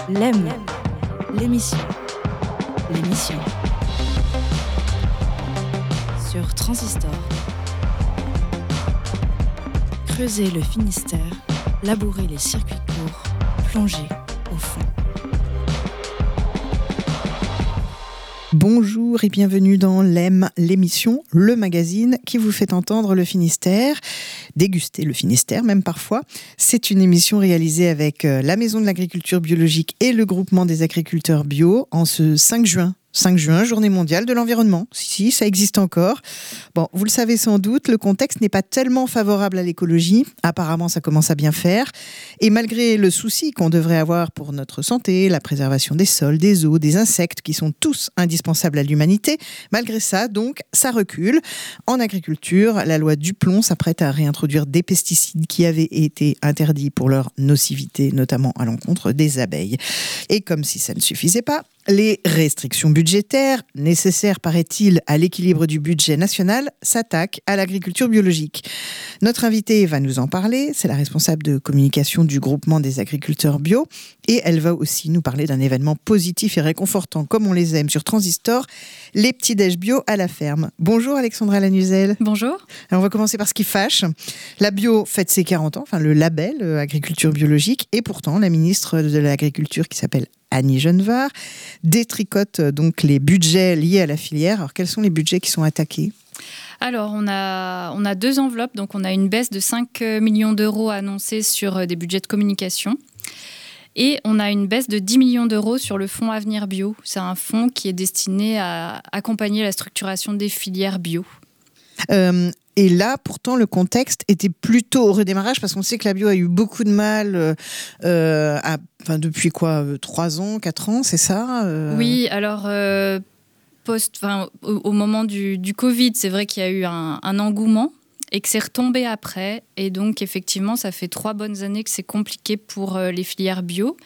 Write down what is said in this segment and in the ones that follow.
L'aime, l'émission. Sur Transistor. Creuser le Finistère, labourer les circuits courts, plonger au fond. Bonjour et bienvenue dans L'aime, l'émission, le magazine qui vous fait entendre le Finistère, déguster le Finistère même parfois. C'est une émission réalisée avec la Maison de l'Agriculture Biologique et le Groupement des Agriculteurs Bio en ce 5 juin. 5 juin, journée mondiale de l'environnement. Si, ça existe encore. Bon, vous le savez sans doute, le contexte n'est pas tellement favorable à l'écologie. Apparemment, ça commence à bien faire. Et malgré le souci qu'on devrait avoir pour notre santé, la préservation des sols, des eaux, des insectes, qui sont tous indispensables à l'humanité, malgré ça, donc, ça recule. En agriculture, la loi Duplon s'apprête à réintroduire des pesticides qui avaient été interdits pour leur nocivité, notamment à l'encontre des abeilles. Et comme si ça ne suffisait pas, les restrictions budgétaires, nécessaires, paraît-il, à l'équilibre du budget national, s'attaquent à l'agriculture biologique. Notre invitée va nous en parler, c'est la responsable de communication du Groupement des Agriculteurs Bio, et elle va aussi nous parler d'un événement positif et réconfortant, comme on les aime sur Transistor, les petits-déj bio à la ferme. Bonjour Alexandra Lanuzel. Bonjour. Alors on va commencer par ce qui fâche. La bio fête ses 40 ans, enfin le label agriculture biologique, et pourtant la ministre de l'Agriculture qui s'appelle Annie Genevard détricote donc les budgets liés à la filière. Alors quels sont les budgets qui sont attaqués ? Alors, on a deux enveloppes. Donc, on a une baisse de 5 millions d'euros annoncée sur des budgets de communication. Et on a une baisse de 10 millions d'euros sur le fonds Avenir Bio. C'est un fonds qui est destiné à accompagner la structuration des filières bio. Et là, pourtant, le contexte était plutôt au redémarrage parce qu'on sait que la bio a eu beaucoup de mal depuis 3 ans, 4 ans, c'est ça Oui, alors au moment du Covid, c'est vrai qu'il y a eu un engouement et que c'est retombé après. Et donc, effectivement, ça fait 3 bonnes années que c'est compliqué pour les filières bio,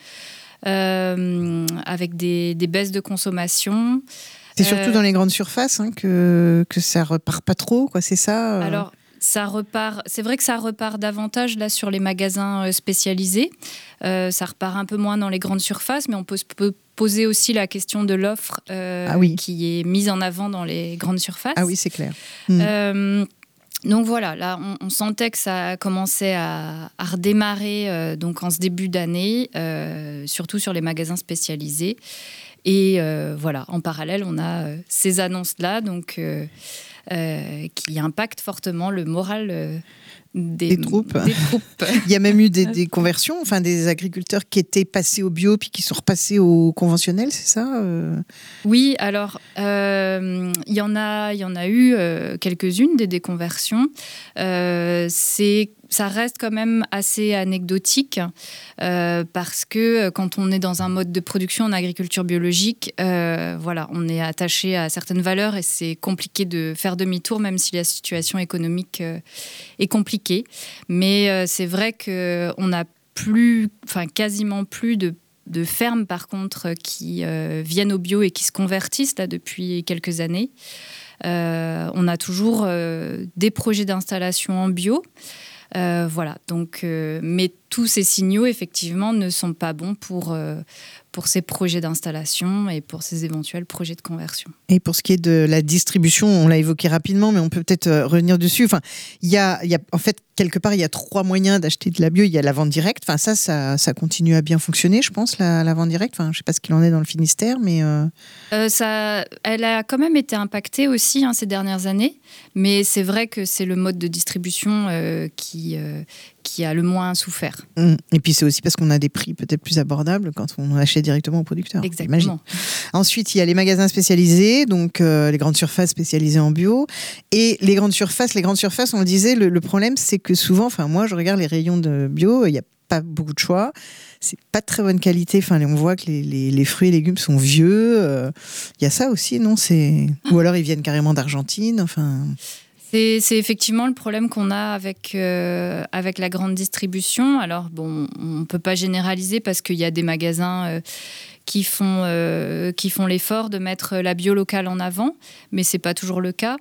avec des baisses de consommation. C'est surtout dans les grandes surfaces que ça repart pas trop, quoi, c'est ça Alors, ça repart. C'est vrai que ça repart davantage là sur les magasins spécialisés. Ça repart un peu moins dans les grandes surfaces, mais on peut poser aussi la question de l'offre qui est mise en avant dans les grandes surfaces. Ah oui, c'est clair. Donc voilà, là, on sentait que ça commençait à redémarrer donc en ce début d'année, surtout sur les magasins spécialisés. Et voilà, en parallèle, on a ces annonces-là donc, qui impactent fortement le moral des troupes. Il y a même eu des conversions, enfin des agriculteurs qui étaient passés au bio puis qui sont repassés au conventionnel, c'est ça Oui, alors il y en a eu quelques-unes des déconversions. Ça reste quand même assez anecdotique parce que quand on est dans un mode de production en agriculture biologique, on est attaché à certaines valeurs et c'est compliqué de faire demi-tour même si la situation économique est compliquée. Mais c'est vrai qu'on n'a quasiment plus de fermes par contre qui viennent au bio et qui se convertissent là, depuis quelques années. On a toujours des projets d'installation en bio. Mais tous ces signaux, effectivement, ne sont pas bons pour ces projets d'installation et pour ces éventuels projets de conversion. Et pour ce qui est de la distribution, on l'a évoqué rapidement, mais on peut peut-être revenir dessus. Enfin, il y a en fait, quelque part, il y a 3 moyens d'acheter de la bio. Il y a la vente directe. Enfin, ça continue à bien fonctionner, je pense, la vente directe. Enfin, je ne sais pas ce qu'il en est dans le Finistère, mais... Elle a quand même été impactée aussi ces dernières années. Mais c'est vrai que c'est le mode de distribution qui a le moins souffert. Et puis c'est aussi parce qu'on a des prix peut-être plus abordables quand on achète directement au producteur. Exactement. J'imagine. Ensuite, il y a les magasins spécialisés, donc les grandes surfaces spécialisées en bio. Et les grandes surfaces, on le disait, le problème c'est que souvent, enfin moi je regarde les rayons de bio, il n'y a pas beaucoup de choix. C'est pas de très bonne qualité. Enfin, on voit que les fruits et légumes sont vieux. Il y a ça aussi, non ? Ou alors ils viennent carrément d'Argentine. Enfin... C'est effectivement le problème qu'on a avec la grande distribution. Alors, bon, on ne peut pas généraliser parce qu'il y a des magasins qui font l'effort de mettre la bio locale en avant, mais ce n'est pas toujours le cas.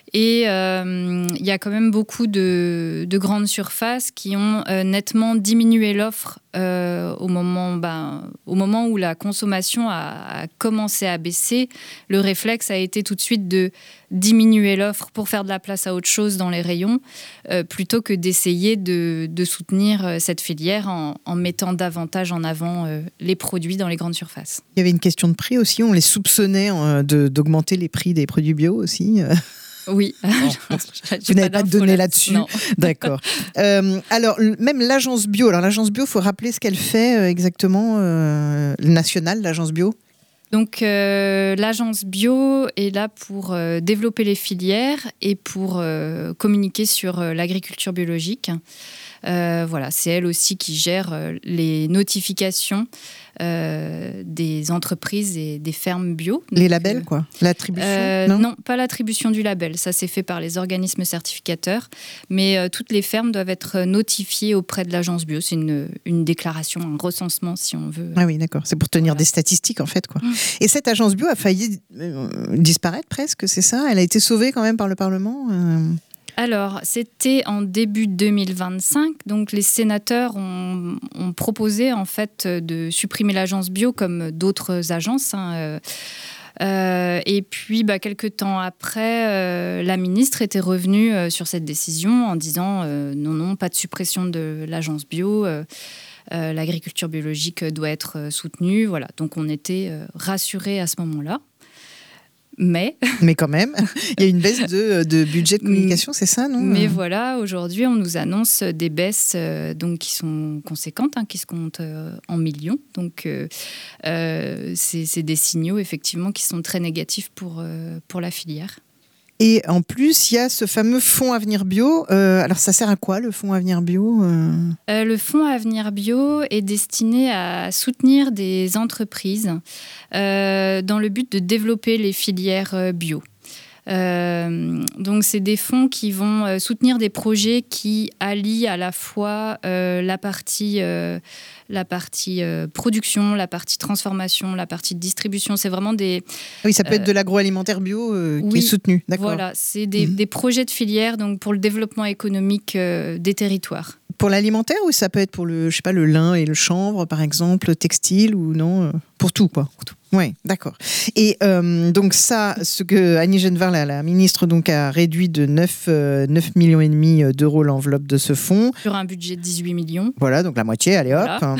Et il y a quand même beaucoup de grandes surfaces qui ont nettement diminué l'offre au moment où la consommation a commencé à baisser. Le réflexe a été tout de suite de diminuer l'offre pour faire de la place à autre chose dans les rayons, plutôt que d'essayer de soutenir cette filière en mettant davantage en avant les produits dans les grandes surfaces. Il y avait une question de prix aussi, on les soupçonnait d'augmenter les prix des produits bio aussi. Oui. Vous n'avez pas de données là-dessus. Non. D'accord. Alors, même l'agence bio. Alors, l'agence bio, il faut rappeler ce qu'elle fait exactement, nationale, l'agence bio. Donc, l'agence bio est là pour développer les filières et pour communiquer sur l'agriculture biologique. Voilà, c'est elle aussi qui gère les notifications des entreprises et des fermes bio. Donc, les labels, quoi. L'attribution non, pas l'attribution du label. Ça, c'est fait par les organismes certificateurs. Mais toutes les fermes doivent être notifiées auprès de l'agence bio. C'est une déclaration, un recensement, si on veut. Ah oui, d'accord. C'est pour tenir des statistiques, en fait, quoi. Et cette agence bio a failli disparaître presque, c'est ça ? Elle a été sauvée quand même par le Parlement Alors, c'était en début 2025. Donc, les sénateurs ont proposé en fait de supprimer l'agence bio comme d'autres agences. Et puis, quelques temps après, la ministre était revenue sur cette décision en disant non, pas de suppression de l'agence bio. L'agriculture biologique doit être soutenue. Voilà. Donc, on était rassurés à ce moment-là. Mais quand même, il y a une baisse de budget de communication, c'est ça, non ? Mais voilà, aujourd'hui, on nous annonce des baisses donc, qui sont conséquentes, qui se comptent en millions. Donc, c'est des signaux, effectivement, qui sont très négatifs pour la filière. Et en plus, il y a ce fameux fonds Avenir Bio. Alors, ça sert à quoi, le fonds Avenir Bio Le fonds Avenir Bio est destiné à soutenir des entreprises dans le but de développer les filières bio. Donc, c'est des fonds qui vont soutenir des projets qui allient à la fois la partie production, la partie transformation, la partie distribution. C'est vraiment des... Oui, ça peut être de l'agroalimentaire bio qui est soutenu. D'accord. Voilà, c'est des projets de filière donc pour le développement économique des territoires. Pour l'alimentaire ou ça peut être pour le lin et le chanvre, par exemple, le textile ou non pour tout, quoi. Pour tout. Oui, d'accord. Et donc ça, ce que Annie Genevard, la ministre, donc, a réduit de 9,5 millions d'euros l'enveloppe de ce fonds. Sur un budget de 18 millions. Voilà, donc la moitié, allez hop. Voilà.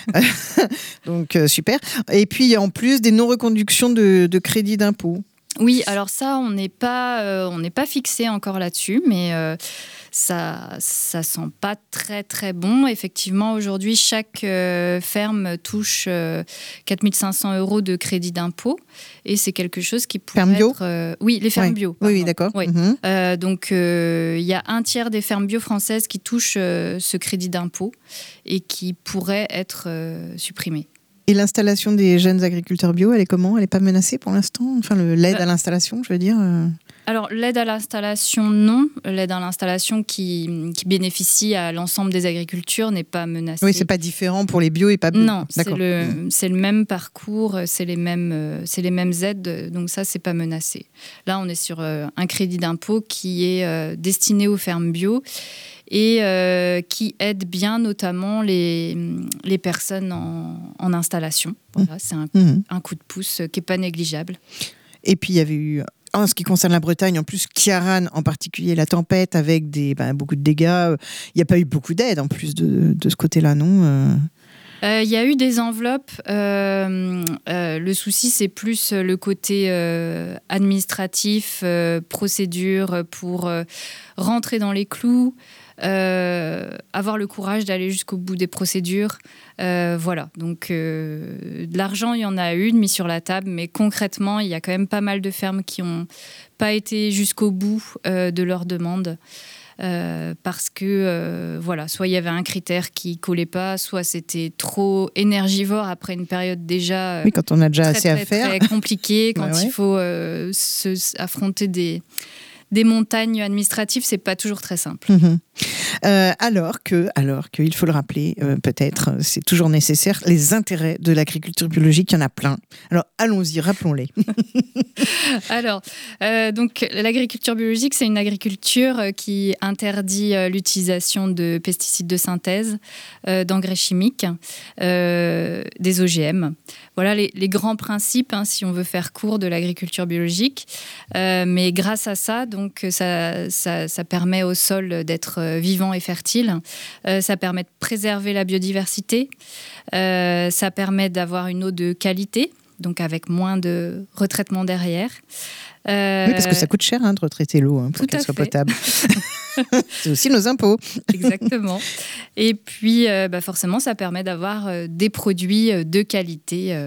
Donc super. Et puis en plus, des non-reconductions de crédit d'impôt. Oui, alors ça, on n'est pas fixé encore là-dessus, mais ça sent pas très très bon. Effectivement, aujourd'hui, chaque ferme touche 4 500 € de crédit d'impôt, et c'est quelque chose qui pourrait ferme bio être... oui, les fermes bio. Oui, d'accord. Oui. Donc, il y a un tiers des fermes bio françaises qui touchent ce crédit d'impôt et qui pourrait être supprimé. Et l'installation des jeunes agriculteurs bio, elle est comment ? Elle n'est pas menacée pour l'instant ? Enfin, l'aide à l'installation, je veux dire Alors, l'aide à l'installation, non. L'aide à l'installation qui bénéficie à l'ensemble des agricultures n'est pas menacée. Oui, c'est pas différent pour les bio et pas bio. Non, c'est le même parcours, c'est les mêmes aides, donc ça, c'est pas menacé. Là, on est sur un crédit d'impôt qui est destiné aux fermes bio et qui aide bien notamment les personnes en installation. Voilà, c'est un coup de pouce qui n'est pas négligeable. Et puis, il y avait eu, en ce qui concerne la Bretagne, en plus, Ciarán, en particulier, la tempête avec beaucoup de dégâts. Il n'y a pas eu beaucoup d'aide, en plus, de ce côté-là, non Il y a eu des enveloppes. Le souci, c'est plus le côté administratif, procédure pour rentrer dans les clous. Avoir le courage d'aller jusqu'au bout des procédures. Voilà, donc de l'argent, il y en a eu mis sur la table, mais concrètement, il y a quand même pas mal de fermes qui n'ont pas été jusqu'au bout de leurs demandes. Parce que soit il y avait un critère qui collait pas, soit c'était trop énergivore après une période déjà quand on a déjà assez à faire, très compliquée, quand il faut affronter des montagnes administratives, c'est pas toujours très simple. Alors que, il faut le rappeler, peut-être, c'est toujours nécessaire, les intérêts de l'agriculture biologique, il y en a plein. Alors, allons-y, rappelons-les. Alors, donc, l'agriculture biologique, c'est une agriculture qui interdit l'utilisation de pesticides de synthèse, d'engrais chimiques, des OGM. Voilà les grands principes, si on veut faire court, de l'agriculture biologique. Mais grâce à ça, donc, ça permet au sol d'être vivant et fertile. Ça permet de préserver la biodiversité. Ça permet d'avoir une eau de qualité, donc avec moins de retraitement derrière. Oui, parce que ça coûte cher de retraiter l'eau pour qu'elle soit potable. C'est aussi nos impôts. Exactement. Et puis, forcément, ça permet d'avoir des produits de qualité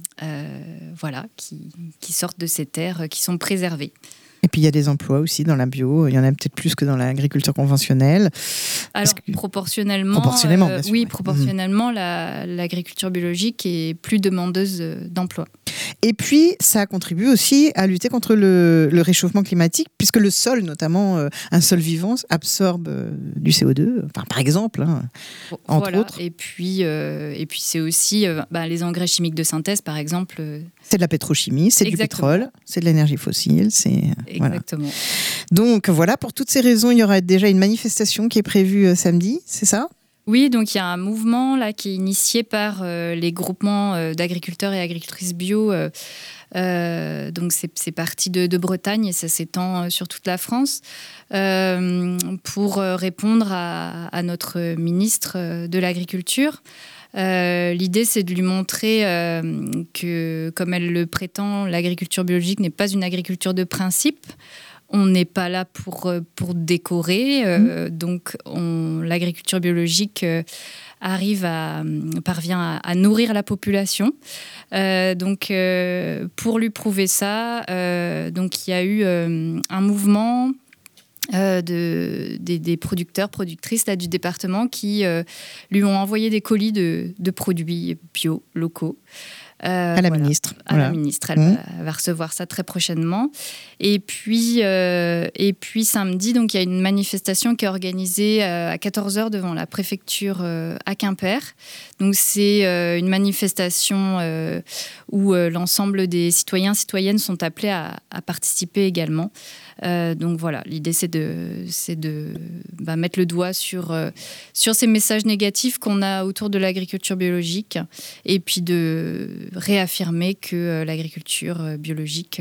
qui sortent de ces terres, qui sont préservés. Et puis il y a des emplois aussi dans la bio, il y en a peut-être plus que dans l'agriculture conventionnelle. Alors proportionnellement, bien sûr, oui, proportionnellement, l'agriculture biologique est plus demandeuse d'emploi. Et puis ça contribue aussi à lutter contre le réchauffement climatique, puisque le sol, notamment un sol vivant, absorbe du CO2, par exemple, entre autres. Et puis c'est aussi les engrais chimiques de synthèse, par exemple. C'est de la pétrochimie, c'est du pétrole, c'est de l'énergie fossile, Exactement. Voilà. Donc voilà, pour toutes ces raisons, il y aura déjà une manifestation qui est prévue samedi, c'est ça ? Oui, donc il y a un mouvement là qui est initié par les groupements d'agriculteurs et agricultrices bio. Donc c'est parti de Bretagne et ça s'étend sur toute la France pour répondre à notre ministre de l'Agriculture. L'idée, c'est de lui montrer que, comme elle le prétend, l'agriculture biologique n'est pas une agriculture de principe. On n'est pas là pour décorer. Donc, l'agriculture biologique parvient à nourrir la population. Donc, pour lui prouver ça, donc, il y a eu un mouvement des producteurs, productrices là, du département qui lui ont envoyé des colis de produits bio, locaux. À la ministre. La ministre, elle va recevoir ça très prochainement. Et puis samedi, donc, il y a une manifestation qui est organisée à 14h devant la préfecture à Quimper. Donc c'est une manifestation où l'ensemble des citoyens, citoyennes sont appelés à participer également. Donc voilà, l'idée c'est de mettre le doigt sur ces messages négatifs qu'on a autour de l'agriculture biologique et puis de réaffirmer que l'agriculture biologique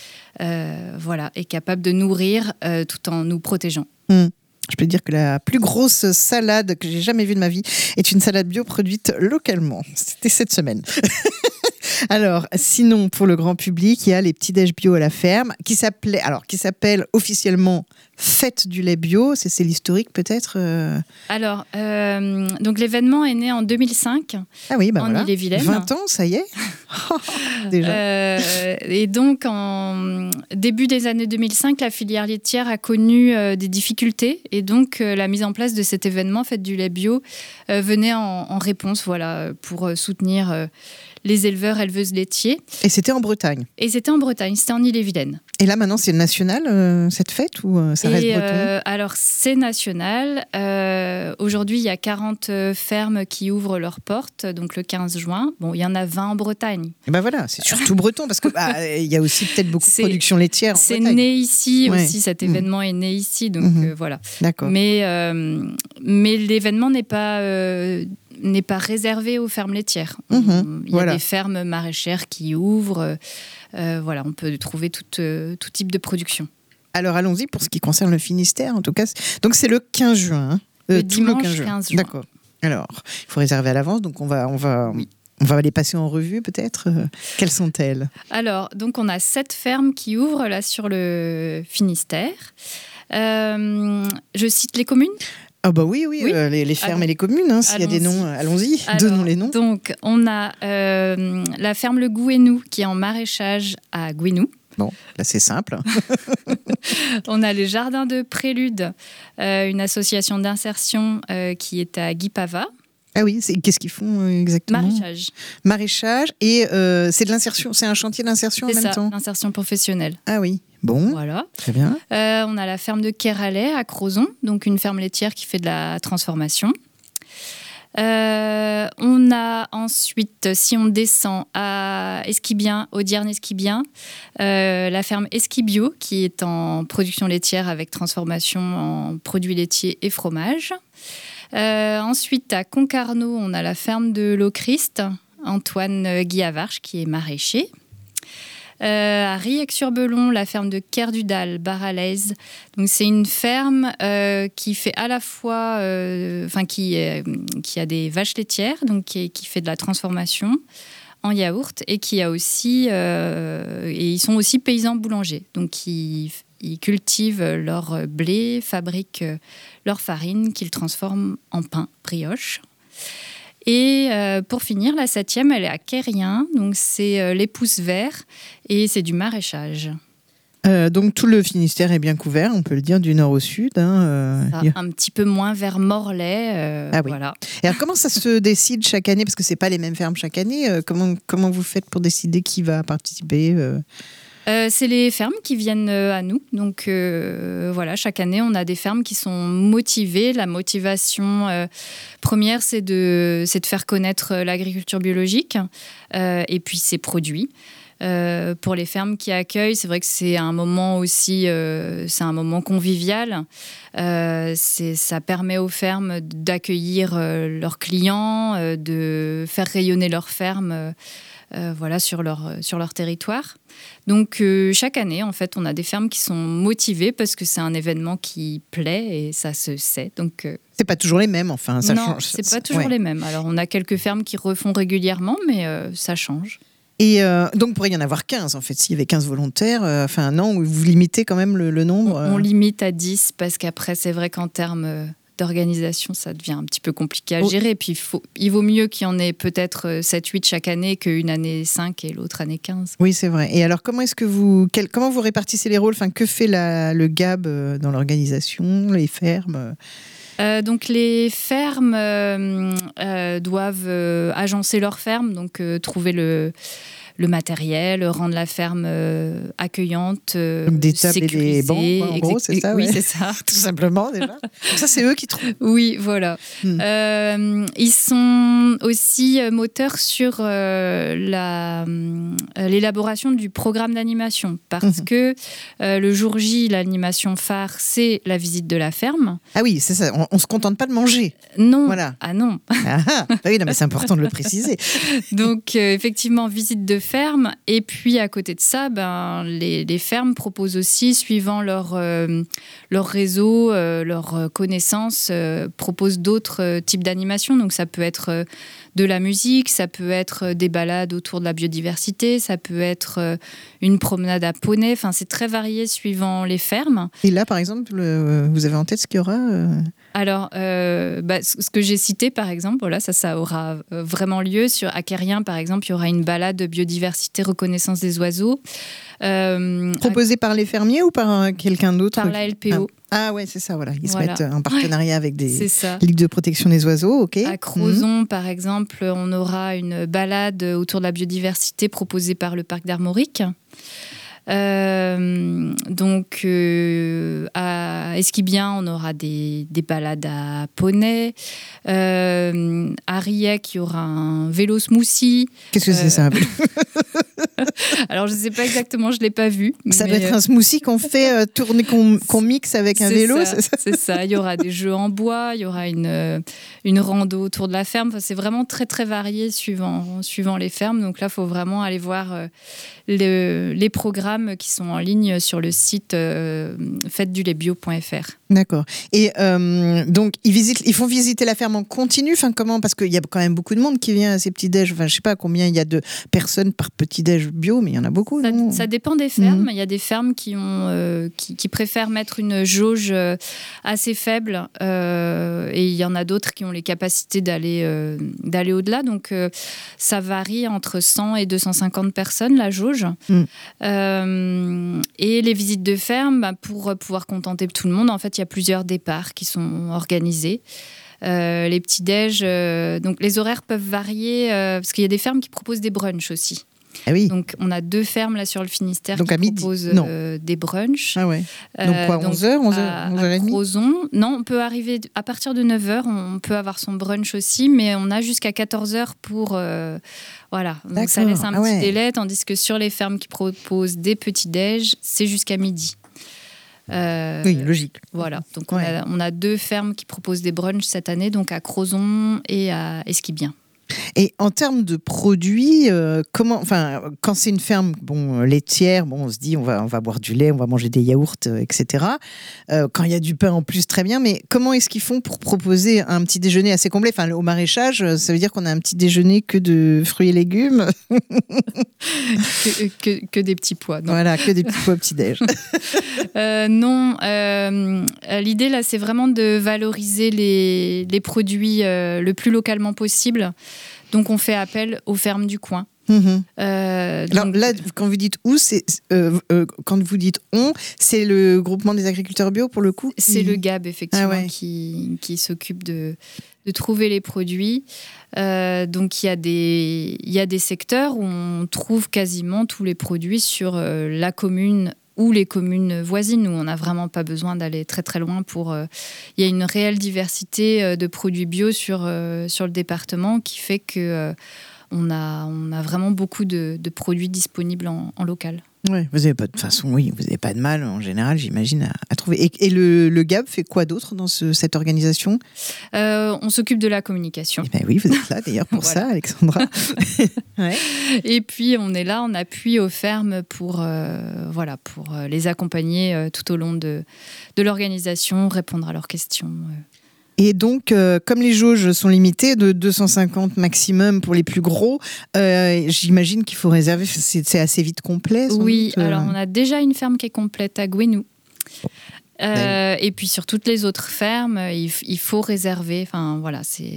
est capable de nourrir tout en nous protégeant. Je peux dire que la plus grosse salade que j'ai jamais vue de ma vie est une salade bio produite localement. C'était cette semaine. Alors, sinon, pour le grand public, il y a les petits-déj bio à la ferme, qui s'appelle officiellement Fête du lait bio. C'est l'historique, peut-être Alors, donc l'événement est né en 2005 en voilà. Ille-et-Vilaine. 20 ans, ça y est. Déjà. Et donc, en début des années 2005, la filière laitière a connu des difficultés. Et donc, la mise en place de cet événement, Fête du lait bio, venait en réponse pour soutenir les éleveurs, éleveuses laitiers. Et c'était en Bretagne. C'était en Ille-et-Vilaine. Et là, maintenant, c'est national, cette fête, ou ça reste breton ? Alors, c'est national. Aujourd'hui, il y a 40 fermes qui ouvrent leurs portes, donc le 15 juin. Bon, il y en a 20 en Bretagne. Et voilà, c'est surtout breton, parce qu'il y a aussi peut-être beaucoup de production laitière en Bretagne. C'est né ici aussi, cet événement est né ici, donc voilà. D'accord. Mais l'événement n'est pas réservé aux fermes laitières. Il y a des fermes maraîchères qui ouvrent. On peut trouver tout type de production. Alors allons-y pour ce qui concerne le Finistère, en tout cas. Donc c'est le 15 juin. Le dimanche 15 juin. D'accord. Alors, il faut réserver à l'avance, donc on va les passer en revue peut-être. Quelles sont-elles ? Alors, donc on a 7 fermes qui ouvrent là sur le Finistère. Je cite les communes ? Ah oui. Les fermes et les communes, s'il y a des noms, allons-y, donnons les noms. Donc, on a la ferme Le Gouénou, qui est en maraîchage à Gouénou. Bon, là c'est simple. On a les Jardins de Prélude, une association d'insertion qui est à Guipava. Ah oui, qu'est-ce qu'ils font exactement ? Maraîchage. Maraîchage. Et c'est de l'insertion, c'est un chantier d'insertion en même temps ? L'insertion professionnelle. Ah oui, bon, Voilà. Très bien. On a la ferme de Keralais à Crozon, donc une ferme laitière qui fait de la transformation. On a ensuite, si on descend à Esquibien, Audierne-Esquibien, la ferme Esquibio qui est en production laitière avec transformation en produits laitiers et fromage. Ensuite, à Concarneau, on a la ferme de l'Au-Christ, Antoine Guillavarche qui est maraîcher. À Riec-sur-Belon, la ferme de Kerdudal, Baralaise. Donc c'est une ferme qui fait à la fois, qui a des vaches laitières, donc qui fait de la transformation en yaourt et qui a aussi, et ils sont aussi paysans boulangers. Donc ils cultivent leur blé, fabriquent leur farine qu'ils transforment en pain, brioche. Et pour finir, la 7e, elle est à Quérien, donc c'est les Pousses Verts et c'est du maraîchage. Donc tout le Finistère est bien couvert, on peut le dire, du nord au sud. Un petit peu moins vers Morlaix. Ah oui. Voilà. Et alors comment ça se décide chaque année ? Parce que c'est pas les mêmes fermes chaque année. Comment vous faites pour décider qui va participer ? C'est les fermes qui viennent à nous. Donc voilà, chaque année, on a des fermes qui sont motivées. La motivation première, c'est de faire connaître l'agriculture biologique et puis ses produits. Pour les fermes qui accueillent, c'est vrai que c'est un moment aussi, c'est un moment convivial. Ça permet aux fermes d'accueillir leurs clients, de faire rayonner leur ferme. Sur leur territoire. Donc chaque année, en fait, on a des fermes qui sont motivées parce que c'est un événement qui plaît et ça se sait. Donc c'est pas toujours les mêmes, enfin, ça non, change. C'est pas toujours les mêmes. Alors on a quelques fermes qui refont régulièrement, mais ça change. Et donc, il pourrait y en avoir 15, en fait. S'il y avait 15 volontaires, non, vous limitez quand même le nombre On limite à 10 parce qu'après, c'est vrai qu'en termes d'organisation, ça devient un petit peu compliqué à gérer. Et puis, il vaut mieux qu'il y en ait peut-être 7-8 chaque année qu'une année 5 et l'autre année 15. Oui, c'est vrai. Et alors, comment vous répartissez les rôles ? Enfin, que fait le GAB dans l'organisation, les fermes ? Donc les fermes doivent agencer leur ferme, donc trouver le matériel, rendre la ferme accueillante, donc des tables sécurisée. Et des bancs, en gros, c'est ça ? Oui, c'est ça. Tout simplement, déjà. Donc ça, c'est eux qui trouvent. Oui, voilà. Ils sont aussi moteurs sur l'élaboration du programme d'animation, parce que le jour J, l'animation phare, c'est la visite de la ferme. Ah oui, c'est ça. On ne se contente pas de manger. Non. Voilà. Ah non. Oui, non, mais c'est important de le préciser. Donc, effectivement, visite de ferme. Et puis, à côté de ça, les fermes proposent aussi, suivant leur réseau, leurs connaissances, proposent d'autres types d'animations. Donc, ça peut être de la musique, ça peut être des balades autour de la biodiversité, ça peut être une promenade à poney. Enfin, c'est très varié suivant les fermes. Et là, par exemple, vous avez en tête ce qu'il y aura Alors, ce que j'ai cité, par exemple, voilà, ça aura vraiment lieu. À Quérien, par exemple, il y aura une balade de biodiversité, reconnaissance des oiseaux. Proposée par les fermiers ou par quelqu'un d'autre ? Par la LPO. Ah ouais, c'est ça, voilà. Ils se mettent en partenariat avec des ligues de protection des oiseaux, ok. À Crozon, par exemple, on aura une balade autour de la biodiversité proposée par le parc d'Armorique. Donc à Esquibien, on aura des balades à poney. À Riec, il y aura un vélo smoothie. Qu'est-ce que c'est ça ? Alors je ne sais pas exactement, je ne l'ai pas vu. Ça doit être un smoothie qu'on fait tourner, qu'on mixe avec un vélo. C'est ça. Il y aura des jeux en bois, il y aura une rando autour de la ferme. Enfin, c'est vraiment très très varié suivant les fermes. Donc là, il faut vraiment aller voir les programmes qui sont en ligne sur le site faitesdulaitbio.fr. D'accord. Et donc, ils font visiter la ferme en continu. Enfin, comment ? Parce qu'il y a quand même beaucoup de monde qui vient à ces petits-déj. Enfin, je ne sais pas combien il y a de personnes par petit-déj bio, mais il y en a beaucoup. Ça dépend des fermes. Il y a des fermes qui préfèrent mettre une jauge assez faible et il y en a d'autres qui ont les capacités d'aller au-delà. Donc, ça varie entre 100 et 250 personnes, la jauge. Et les visites de ferme, pour pouvoir contenter tout le monde, en fait, il y a plusieurs départs qui sont organisés. Les petits-déj, donc les horaires peuvent varier parce qu'il y a des fermes qui proposent des brunchs aussi. Ah oui. Donc, on a 2 fermes là sur le Finistère donc qui proposent des brunchs. Ah ouais. Donc quoi, 11h, 11h30 à Crozon. Non, on peut arriver à partir de 9h, on peut avoir son brunch aussi, mais on a jusqu'à 14h pour... voilà, donc ça laisse un petit délai, tandis que sur les fermes qui proposent des petits-déj, c'est jusqu'à midi. Oui, logique. Voilà, donc on a 2 fermes qui proposent des brunchs cette année, donc à Crozon et à Esquibien. Et en termes de produits, quand c'est une ferme laitière, on se dit on va boire du lait, on va manger des yaourts, etc. Quand il y a du pain en plus, très bien. Mais comment est-ce qu'ils font pour proposer un petit déjeuner assez complet ? Enfin, au maraîchage, ça veut dire qu'on a un petit déjeuner que de fruits et légumes. que des petits pois. Non. Voilà, que des petits pois au petit-déj. Non, l'idée là, c'est vraiment de valoriser les produits le plus localement possible. Donc, on fait appel aux fermes du coin. Alors là, quand vous dites quand vous dites c'est le groupement des agriculteurs bio pour le coup C'est le GAB, effectivement, qui s'occupe de trouver les produits. Donc, il y a des secteurs où on trouve quasiment tous les produits sur la commune ou les communes voisines, où on n'a vraiment pas besoin d'aller très très loin il y a une réelle diversité de produits bio sur le département qui fait que on a vraiment beaucoup de produits disponibles en local. Ouais, vous n'avez pas de mal en général, j'imagine, à trouver. Et le GAB fait quoi d'autre dans cette organisation ? On s'occupe de la communication. Eh ben oui, vous êtes là d'ailleurs pour ça, Alexandra. Ouais. Et puis on est là en appui aux fermes pour les accompagner tout au long de l'organisation, répondre à leurs questions. Et donc, comme les jauges sont limitées, de 250 maximum pour les plus gros, j'imagine qu'il faut réserver, c'est assez vite complet. Oui, alors on a déjà une ferme qui est complète à Gouenou. Et puis sur toutes les autres fermes, il faut réserver. Enfin, voilà,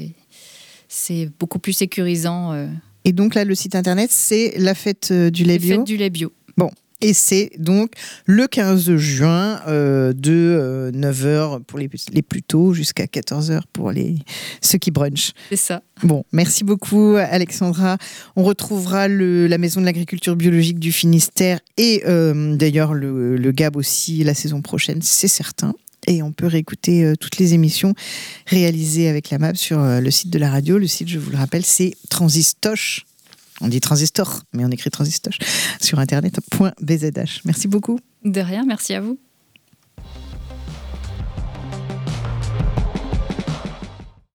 c'est beaucoup plus sécurisant. Et donc là, le site internet, c'est la fête du lait bio. La fête du lait bio. Bon. Et c'est donc le 15 juin de 9h pour les plus tôt jusqu'à 14h pour ceux qui brunchent. C'est ça. Bon, merci beaucoup Alexandra. On retrouvera la Maison de l'Agriculture Biologique du Finistère et d'ailleurs le GAB aussi la saison prochaine, c'est certain. Et on peut réécouter toutes les émissions réalisées avec la MAB sur le site de la radio. Le site, je vous le rappelle, c'est Transistoche. On dit transistor, mais on écrit transistoche sur internet.bzh. Merci beaucoup. De rien, merci à vous.